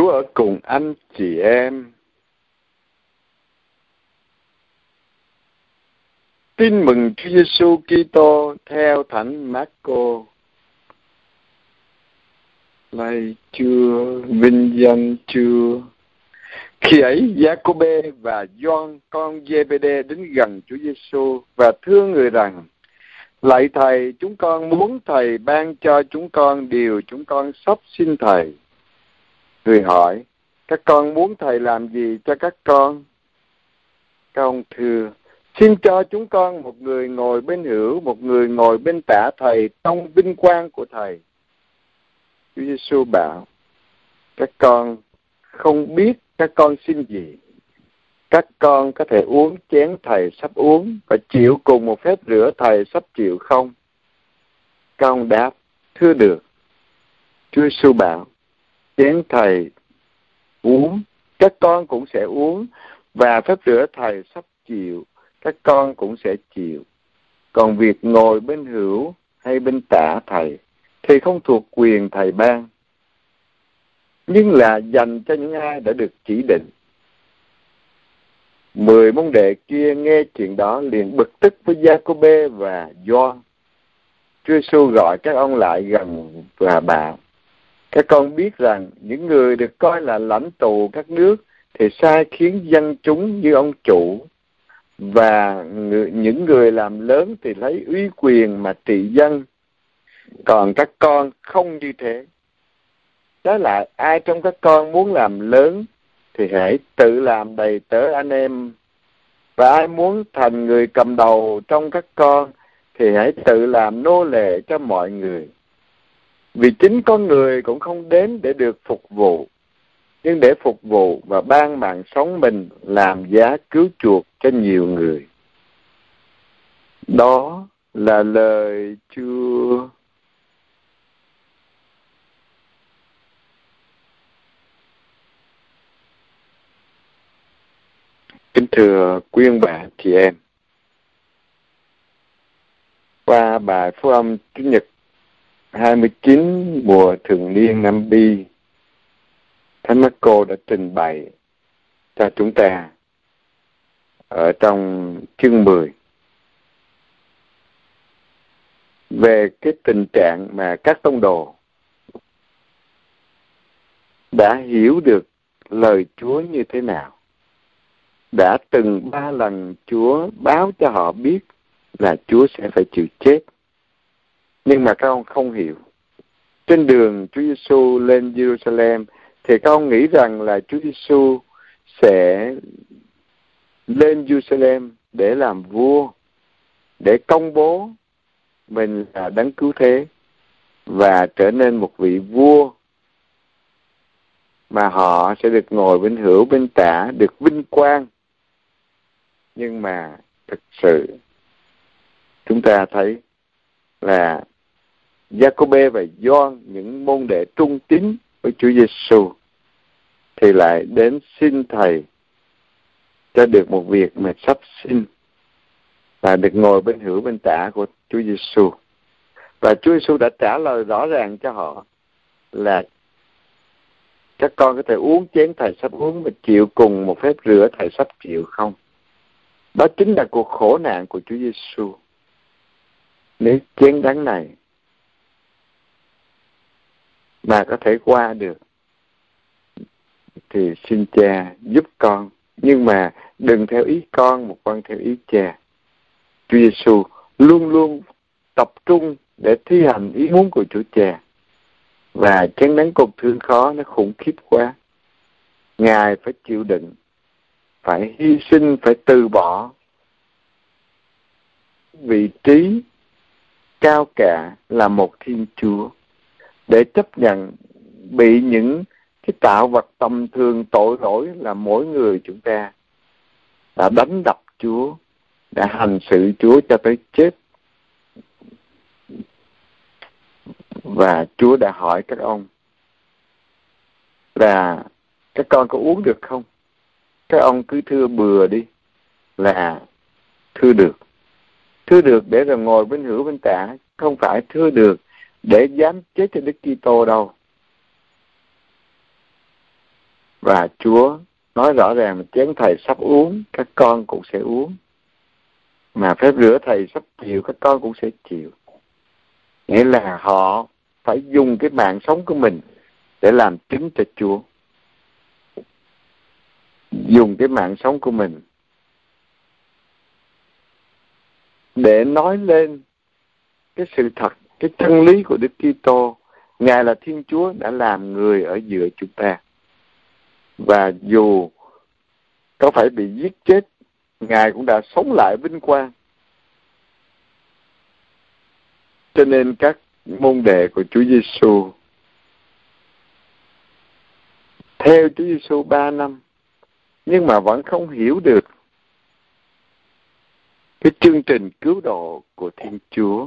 Chúa ở cùng anh chị em. Tin mừng Chúa Giêsu Kitô theo Thánh Mác-cô. Lạy Chúa, vinh danh Chúa. Khi ấy, Gia-cô-bê và Gioan con Giê-bê-đê đến gần Chúa Giêsu và thưa người rằng: Lạy Thầy, chúng con muốn Thầy ban cho chúng con điều chúng con sắp xin Thầy. Người hỏi: Các con muốn Thầy làm gì cho các con? Các ông thưa: Xin cho chúng con một người ngồi bên hữu, một người ngồi bên tả Thầy trong vinh quang của Thầy. Chúa Giêsu bảo: Các con không biết các con xin gì. Các con có thể uống chén Thầy sắp uống và chịu cùng một phép rửa Thầy sắp chịu không? Các ông đáp: Thưa được. Chúa Giêsu bảo: Chén Thầy uống, các con cũng sẽ uống, và phép rửa Thầy sắp chịu, các con cũng sẽ chịu. Còn việc ngồi bên hữu hay bên tả Thầy thì không thuộc quyền Thầy ban, nhưng là dành cho những ai đã được chỉ định. 10 môn đệ kia nghe chuyện đó liền bực tức với Gia-cô-bê và Gioan. Chúa Giêsu gọi các ông lại gần và bảo: Các con biết rằng những người được coi là lãnh tụ các nước thì sai khiến dân chúng như ông chủ, và những người làm lớn thì lấy uy quyền mà trị dân. Còn các con không như thế. Trái lại, ai trong các con muốn làm lớn thì hãy tự làm đầy tớ anh em, và ai muốn thành người cầm đầu trong các con thì hãy tự làm nô lệ cho mọi người. Vì chính con người cũng không đến để được phục vụ, nhưng để phục vụ và ban mạng sống mình làm giá cứu chuộc cho nhiều người. Đó là lời Chúa. Kính thưa quý ông bà chị em, qua bài phúc âm Chủ nhật 29 mùa thường niên năm Bi, Thánh Mác-cô đã trình bày cho chúng ta ở trong chương 10 về cái tình trạng mà các tông đồ đã hiểu được lời Chúa như thế nào. Đã từng 3 lần Chúa báo cho họ biết là Chúa sẽ phải chịu chết, nhưng mà các ông không hiểu. Trên đường Chúa Giêsu lên Jerusalem thì các ông nghĩ rằng là Chúa Giêsu sẽ lên Jerusalem để làm vua, để công bố mình là đấng cứu thế và trở nên một vị vua mà họ sẽ được ngồi bên hữu bên tả, được vinh quang. Nhưng mà thực sự chúng ta thấy là Gia-cô-bê và Gioan, những môn đệ trung tín với Chúa Giêsu, thì lại đến xin Thầy cho được một việc mà sắp xin, là được ngồi bên hữu bên tả của Chúa Giêsu. Và Chúa Giêsu đã trả lời rõ ràng cho họ là các con có thể uống chén Thầy sắp uống và chịu cùng một phép rửa Thầy sắp chịu không? Đó chính là cuộc khổ nạn của Chúa Giêsu. Nếu chén đắng này mà có thể qua được thì xin Cha giúp con, nhưng mà đừng theo ý con mà con theo ý Cha. Chúa Giêsu luôn luôn tập trung để thi hành ý muốn của Chúa Cha. Và chén đắng cột thương khó nó khủng khiếp quá. Ngài phải chịu đựng, phải hy sinh, phải từ bỏ vị trí cao cả là một Thiên Chúa để chấp nhận bị những cái tạo vật tầm thường tội lỗi là mỗi người chúng ta đã đánh đập Chúa, đã hành xử Chúa cho tới chết. Và Chúa đã hỏi các ông là các con có uống được không? Các ông cứ thưa bừa đi là thưa được. Thưa được để rồi ngồi bên hữu bên tả, không phải thưa được để dám chết cho Đức Kitô đâu. Và Chúa nói rõ ràng chén Thầy sắp uống, các con cũng sẽ uống. Mà phép rửa Thầy sắp chịu, các con cũng sẽ chịu. Nghĩa là họ phải dùng cái mạng sống của mình để làm chứng cho Chúa. Dùng cái mạng sống của mình để nói lên cái sự thật, cái chân lý của Đức Kitô. Ngài là Thiên Chúa đã làm người ở giữa chúng ta. Và dù có phải bị giết chết, Ngài cũng đã sống lại vinh quang. Cho nên các môn đệ của Chúa Giêsu theo Chúa Giêsu 3 năm, nhưng mà vẫn không hiểu được cái chương trình cứu độ của Thiên Chúa.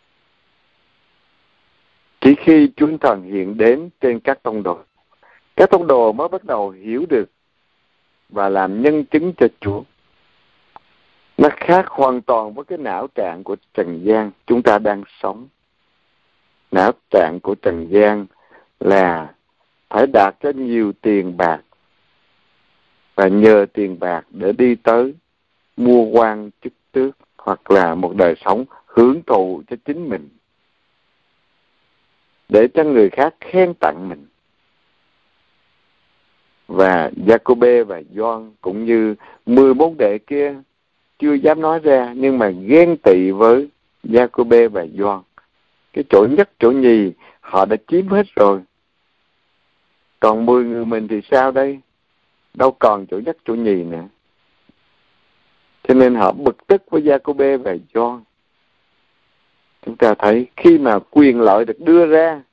Chỉ khi Chúa Thần hiện đến trên các tông đồ, các tông đồ mới bắt đầu hiểu được và làm nhân chứng cho Chúa. Nó khác hoàn toàn với cái não trạng của trần gian chúng ta đang sống. Não trạng của trần gian là phải đạt cho nhiều tiền bạc và nhờ tiền bạc để đi tới mua quan chức tước hoặc là một đời sống hưởng thụ cho chính mình, để cho người khác khen tặng mình. Và Giacôbê và Gioan cũng như 10 môn đệ kia chưa dám nói ra, nhưng mà ghen tị với Giacôbê và Gioan. Cái chỗ nhất chỗ nhì họ đã chiếm hết rồi, còn 10 người mình thì sao đây? Đâu còn chỗ nhất chỗ nhì nữa. Cho nên họ bực tức với Giacôbê và Gioan. Chúng ta thấy khi mà quyền lợi được đưa ra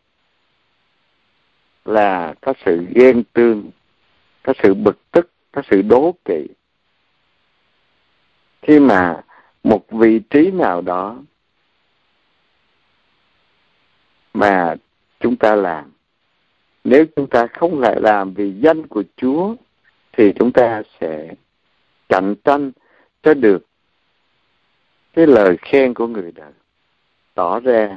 là có sự ghen tương, có sự bực tức, có sự đố kỵ. Khi mà một vị trí nào đó mà chúng ta làm, nếu chúng ta không lại làm vì danh của Chúa, thì chúng ta sẽ cạnh tranh cho được cái lời khen của người đời, tỏ ra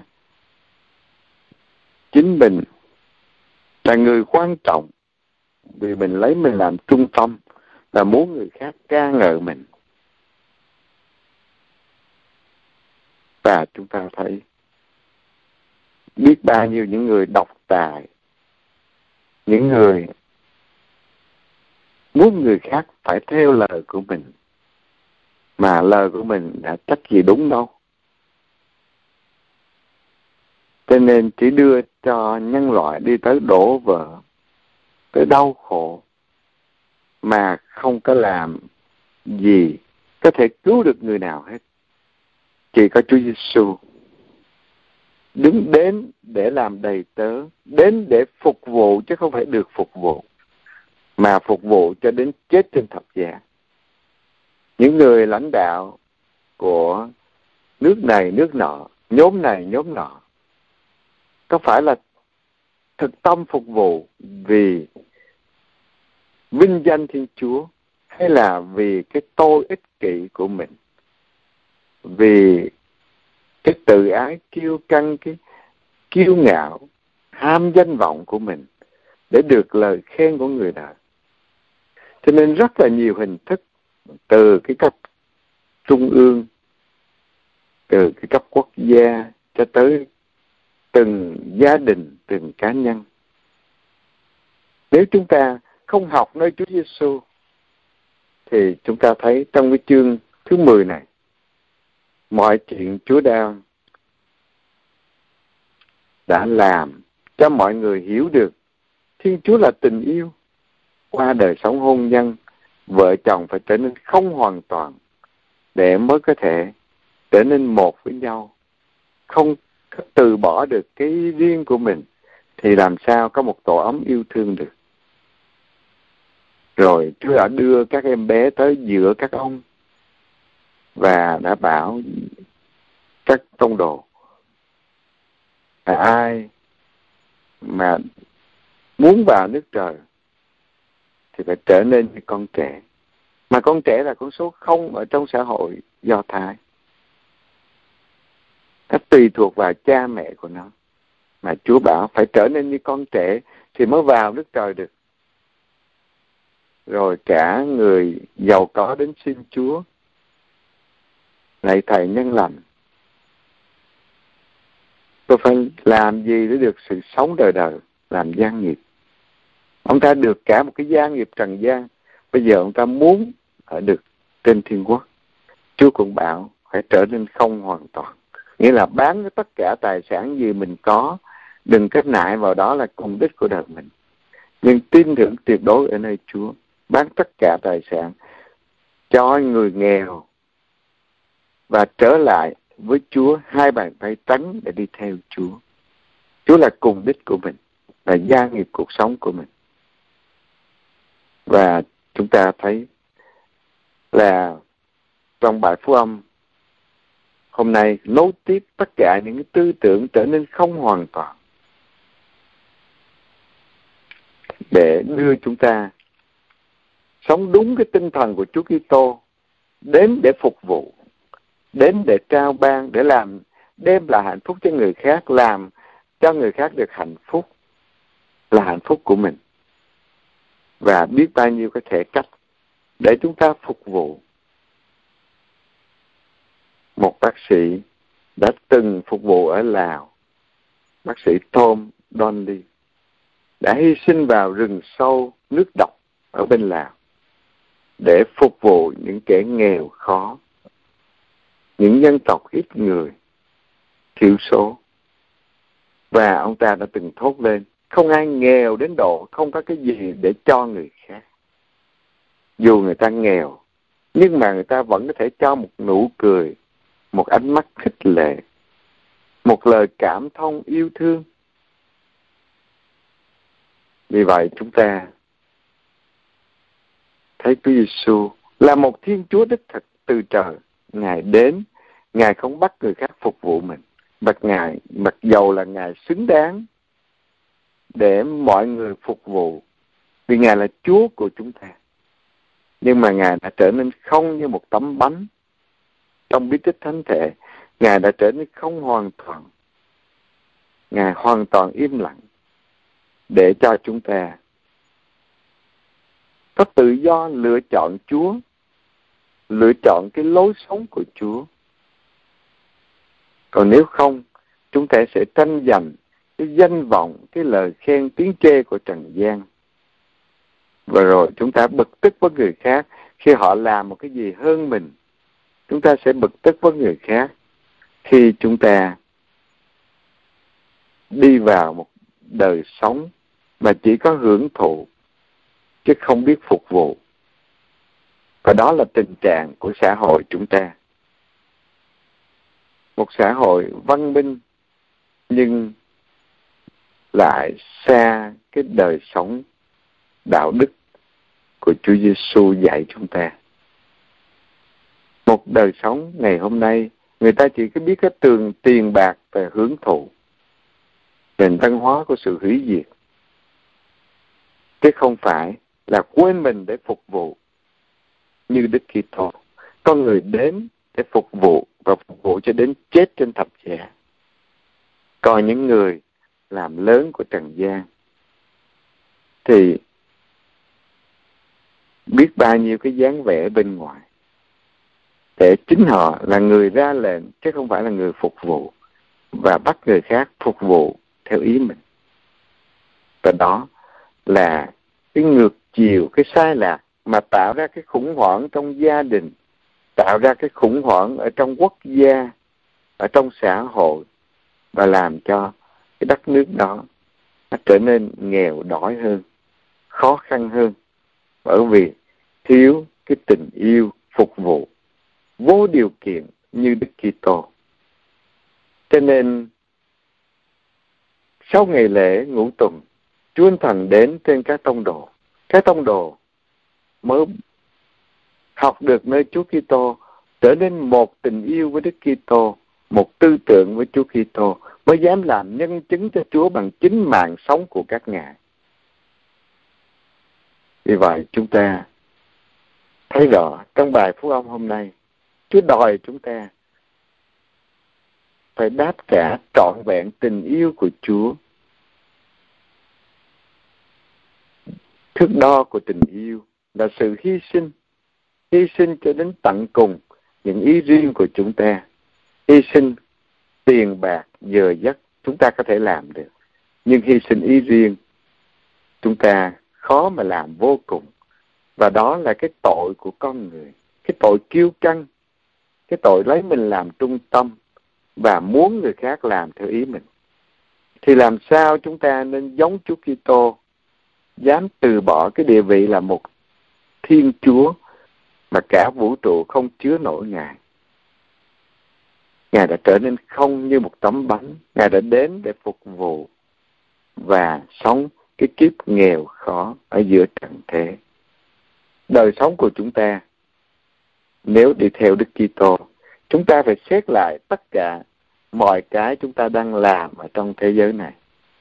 chính mình là người quan trọng vì mình lấy mình làm trung tâm và muốn người khác ca ngợi mình. Và chúng ta thấy biết bao nhiêu những người độc tài, những người muốn người khác phải theo lời của mình, mà lời của mình đã trách gì đúng đâu. Cho nên chỉ đưa cho nhân loại đi tới đổ vỡ, tới đau khổ, mà không có làm gì có thể cứu được người nào hết. Chỉ có Chúa Giêsu đứng đến để làm đầy tớ, đến để phục vụ chứ không phải được phục vụ, mà phục vụ cho đến chết trên thập giá. Những người lãnh đạo của nước này nước nọ, nhóm này nhóm nọ, có phải là thực tâm phục vụ vì vinh danh Thiên Chúa, hay là vì cái tôi ích kỷ của mình, vì cái tự ái kiêu căng, cái kiêu ngạo, ham danh vọng của mình để được lời khen của người đời? Cho nên rất là nhiều hình thức, từ cái cấp trung ương, từ cái cấp quốc gia cho tới từng gia đình, từng cá nhân. Nếu chúng ta không học nơi Chúa Giêsu thì chúng ta thấy trong cái chương thứ 10 này, mọi chuyện Chúa đã làm cho mọi người hiểu được Thiên Chúa là tình yêu. Qua đời sống hôn nhân, vợ chồng phải trở nên không hoàn toàn để mới có thể trở nên một với nhau. Không từ bỏ được cái riêng của mình thì làm sao có một tổ ấm yêu thương được. Rồi Chúa đã đưa các em bé tới giữa các ông và đã bảo các tông đồ là ai mà muốn vào nước trời thì phải trở nên như con trẻ. Mà con trẻ là con số 0 ở trong xã hội Do Thái. Nó tùy thuộc vào cha mẹ của nó. Mà Chúa bảo phải trở nên như con trẻ thì mới vào nước trời được. rồi cả người giàu có đến xin Chúa: Lạy Thầy nhân lành, tôi phải làm gì để được sự sống đời đời, làm gian nghiệp? Ông ta được cả một cái gian nghiệp trần gian, bây giờ ông ta muốn ở được trên thiên quốc. Chúa cũng bảo phải trở nên không hoàn toàn, nghĩa là bán tất cả tài sản gì mình có, đừng kết nại vào đó là cùng đích của đời mình, nhưng tin tưởng tuyệt đối ở nơi Chúa, bán tất cả tài sản cho người nghèo và trở lại với Chúa hai bàn tay trắng để đi theo Chúa. Chúa là cùng đích của mình, là gia nghiệp cuộc sống của mình. Và chúng ta thấy là trong bài Phúc Âm hôm nay nối tiếp tất cả những cái tư tưởng trở nên không hoàn toàn để đưa chúng ta sống đúng cái tinh thần của Chúa Kitô, đến để phục vụ, đến để trao ban, để làm đem lại hạnh phúc cho người khác, làm cho người khác được hạnh phúc là hạnh phúc của mình. Và biết bao nhiêu cái thể cách để chúng ta phục vụ. Một bác sĩ đã từng phục vụ ở Lào, bác sĩ Tom Donley, đã hy sinh vào rừng sâu, nước độc ở bên Lào để phục vụ những kẻ nghèo khó, những dân tộc ít người, thiểu số. Và ông ta đã từng thốt lên: không ai nghèo đến độ không có cái gì để cho người khác. Dù người ta nghèo, nhưng mà người ta vẫn có thể cho một nụ cười, một ánh mắt khích lệ, một lời cảm thông yêu thương. Vì vậy chúng ta thấy Chúa Giêsu là một Thiên Chúa đích thực từ trời. Ngài đến, Ngài không bắt người khác phục vụ mình, mặc dầu là Ngài xứng đáng để mọi người phục vụ, vì Ngài là Chúa của chúng ta. Nhưng mà Ngài đã trở nên không như một tấm bánh trong bí tích thánh thể. Ngài đã trở nên không hoàn toàn. Ngài hoàn toàn im lặng để cho chúng ta có tự do lựa chọn Chúa, lựa chọn cái lối sống của Chúa. Còn nếu không, chúng ta sẽ tranh giành cái danh vọng, cái lời khen tiếng chê của trần gian. Và rồi chúng ta bực tức với người khác khi họ làm một cái gì hơn mình. Chúng ta sẽ bực tức với người khác khi chúng ta đi vào một đời sống mà chỉ có hưởng thụ chứ không biết phục vụ. Và đó là tình trạng của xã hội chúng ta. Một xã hội văn minh nhưng lại xa cái đời sống đạo đức của Chúa Giêsu dạy chúng ta. Một đời sống ngày hôm nay, người ta chỉ có biết cái tiền bạc và hưởng thụ, nền văn hóa của sự hủy diệt, chứ không phải là quên mình để phục vụ như Đức Kitô. Con người đến để phục vụ và phục vụ cho đến chết trên thập giá. Còn những người làm lớn của trần gian thì biết bao nhiêu cái dáng vẻ bên ngoài để chính họ là người ra lệnh chứ không phải là người phục vụ, và bắt người khác phục vụ theo ý mình. Và đó là cái ngược chiều, cái sai lạc mà tạo ra cái khủng hoảng trong gia đình, tạo ra cái khủng hoảng ở trong quốc gia, ở trong xã hội, và làm cho cái đất nước đó nó trở nên nghèo đói hơn, khó khăn hơn, bởi vì thiếu cái tình yêu phục vụ vô điều kiện như Đức Kitô. Cho nên sau ngày lễ Ngũ Tuần, Chúa Thánh Thần đến trên các tông đồ. Các tông đồ mới học được nơi Chúa Kitô, trở nên một tình yêu với Đức Kitô, một tư tưởng với Chúa Kitô, mới dám làm nhân chứng cho Chúa bằng chính mạng sống của các ngài. Vì vậy chúng ta thấy rõ trong bài Phúc Âm hôm nay, Chúa đòi chúng ta phải đáp trả trọn vẹn tình yêu của Chúa. Thước đo của tình yêu là sự hy sinh cho đến tận cùng những ý riêng của chúng ta. Hy sinh tiền bạc, giờ giấc chúng ta có thể làm được, nhưng hy sinh ý riêng chúng ta khó mà làm vô cùng. Và đó là cái tội của con người, cái tội kiêu căng, cái tội lấy mình làm trung tâm và muốn người khác làm theo ý mình. Thì làm sao chúng ta nên giống Chúa Kitô, dám từ bỏ cái địa vị là một Thiên Chúa mà cả vũ trụ không chứa nổi Ngài. Ngài đã trở nên không như một tấm bánh. Ngài đã đến để phục vụ và sống cái kiếp nghèo khó ở giữa trần thế. Đời sống của chúng ta, nếu đi theo Đức Kitô, chúng ta phải xét lại tất cả mọi cái chúng ta đang làm ở trong thế giới này.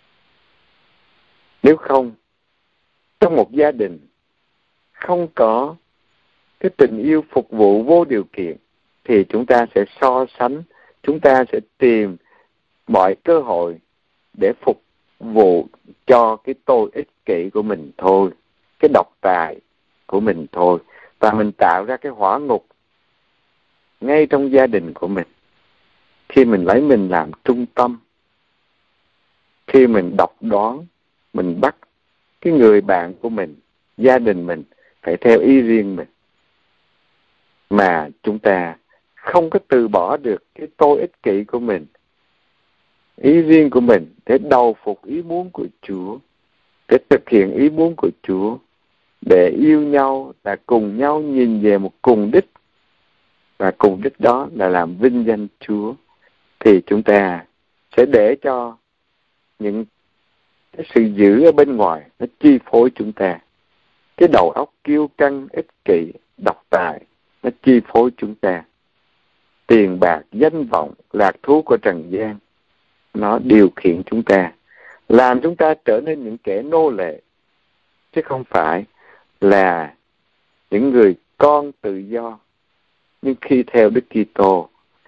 Nếu không, trong một gia đình không có cái tình yêu phục vụ vô điều kiện, thì chúng ta sẽ so sánh, chúng ta sẽ tìm mọi cơ hội để phục vụ cho cái tôi ích kỷ của mình thôi, cái độc tài của mình thôi. Và mình tạo ra cái hỏa ngục ngay trong gia đình của mình. Khi mình lấy mình làm trung tâm, khi mình độc đoán, mình bắt cái người bạn của mình, gia đình mình phải theo ý riêng mình, mà chúng ta không có từ bỏ được cái tôi ích kỷ của mình, ý riêng của mình, để đầu phục ý muốn của Chúa, để thực hiện ý muốn của Chúa, để yêu nhau là cùng nhau nhìn về một cùng đích, và cùng đích đó là làm vinh danh Chúa. Thì chúng ta sẽ để cho những cái sự dữ ở bên ngoài nó chi phối chúng ta. Cái đầu óc kiêu căng, ích kỷ, độc tài nó chi phối chúng ta. Tiền bạc, danh vọng, lạc thú của trần gian nó điều khiển chúng ta, làm chúng ta trở nên những kẻ nô lệ, chứ không phải là những người con tự do. Nhưng khi theo Đức Kitô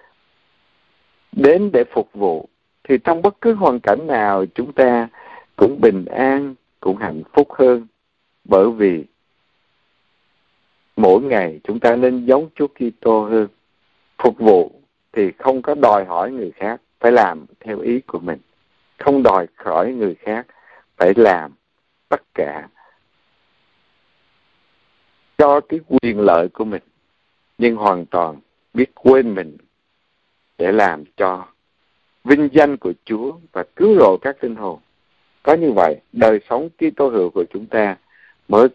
đến để phục vụ, thì trong bất cứ hoàn cảnh nào chúng ta cũng bình an, cũng hạnh phúc hơn. Bởi vì mỗi ngày chúng ta nên giống Chúa Kitô hơn. Phục vụ thì không có đòi hỏi người khác phải làm theo ý của mình, không đòi hỏi người khác phải làm tất cả cho cái quyền lợi của mình, nhưng hoàn toàn biết quên mình để làm cho vinh danh của Chúa và cứu rỗi các linh hồn. Có như vậy, đời sống Kitô hữu của chúng ta mới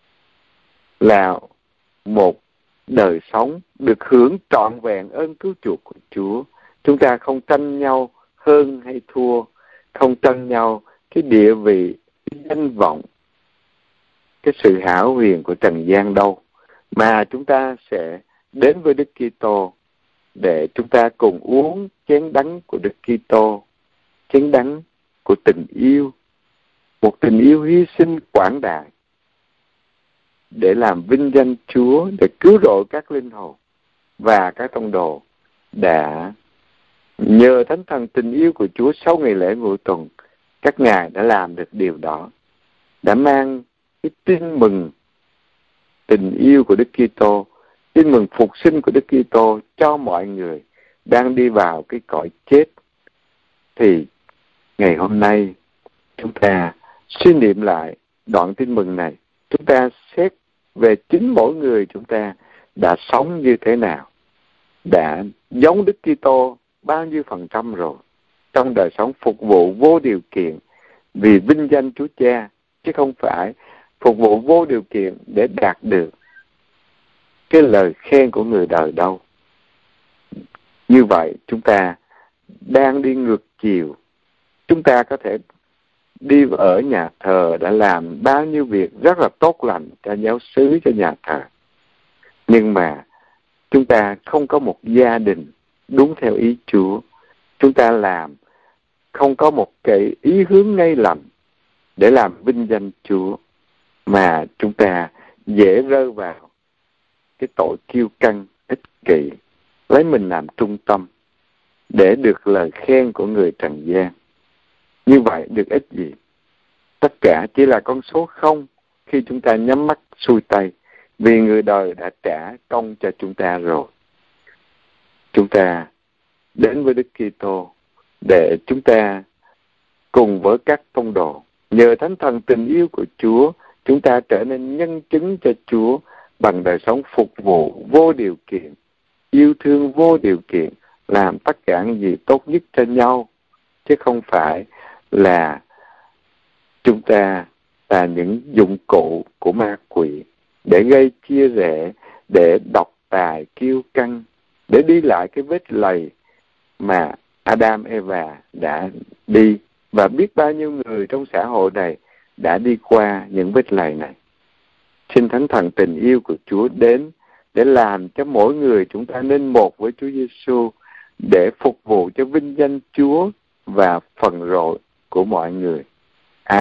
là một đời sống được hưởng trọn vẹn ơn cứu chuộc của Chúa. Chúng ta không tranh nhau hơn hay thua, không tranh nhau cái địa vị, cái danh vọng, cái sự hão huyền của trần gian đâu, mà chúng ta sẽ đến với Đức Kitô để chúng ta cùng uống chén đắng của Đức Kitô, chén đắng của tình yêu, một tình yêu hy sinh quảng đại để làm vinh danh Chúa, để cứu rỗi các linh hồn. Và các tông đồ đã nhờ Thánh Thần tình yêu của Chúa sau ngày lễ Ngũ Tuần, các ngài đã làm được điều đó, đã mang cái tin mừng tình yêu của Đức Kitô, tin mừng phục sinh của Đức Kitô cho mọi người đang đi vào cái cõi chết. Thì ngày hôm nay chúng ta suy niệm lại đoạn tin mừng này, chúng ta xét về chính mỗi người chúng ta đã sống như thế nào, đã giống Đức Kitô bao nhiêu % rồi trong đời sống phục vụ vô điều kiện vì vinh danh Chúa Cha, chứ không phải phục vụ vô điều kiện để đạt được cái lời khen của người đời đâu. Như vậy chúng ta đang đi ngược chiều. Chúng ta có thể đi ở nhà thờ đã làm bao nhiêu việc rất là tốt lành cho giáo xứ, cho nhà thờ, nhưng mà chúng ta không có một gia đình đúng theo ý Chúa. Chúng ta làm không có một cái ý hướng ngay lành để làm vinh danh Chúa, mà chúng ta dễ rơi vào cái tội kiêu căng, ích kỷ, lấy mình làm trung tâm để được lời khen của người trần gian. Như vậy được ích gì? Tất cả chỉ là con số 0 khi chúng ta nhắm mắt xuôi tay, vì người đời đã trả công cho chúng ta rồi. Chúng ta đến với Đức Kitô để chúng ta cùng với các tông đồ, nhờ Thánh Thần tình yêu của Chúa, chúng ta trở nên nhân chứng cho Chúa bằng đời sống phục vụ vô điều kiện, yêu thương vô điều kiện, làm tất cả những gì tốt nhất cho nhau, chứ không phải là chúng ta là những dụng cụ của ma quỷ để gây chia rẽ, để độc tài kiêu căng, để đi lại cái vết lầy mà Adam Eva đã đi, và biết bao nhiêu người trong xã hội này đã đi qua những vết lầy này. Xin Thánh Thần tình yêu của Chúa đến để làm cho mỗi người chúng ta nên một với Chúa Giêsu, để phục vụ cho vinh danh Chúa và phần rỗi của mọi người.